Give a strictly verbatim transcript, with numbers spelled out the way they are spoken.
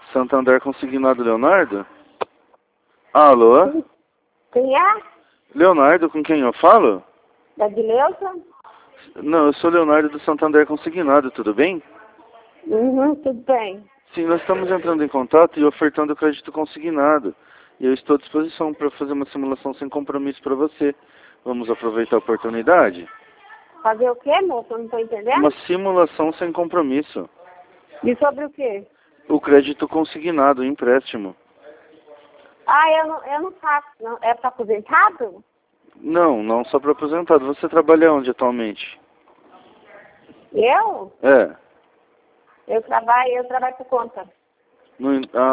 Santander Consignado Leonardo? Alô? Quem é? Leonardo, com quem eu falo? Da Dileuza? Não, eu sou Leonardo do Santander Consignado, tudo bem? Uhum, tudo bem. Sim, nós estamos entrando em contato e ofertando crédito consignado. E eu estou à disposição para fazer uma simulação sem compromisso para você. Vamos aproveitar a oportunidade? Fazer o quê, moço? Eu não estou entendendo. Uma simulação sem compromisso. E sobre o quê? O crédito consignado, o empréstimo. Ah, eu não, eu não faço. Não. É para aposentado? Não, não só para aposentado. Você trabalha onde atualmente? Eu? É. Eu trabalho, eu trabalho por conta. No, ah,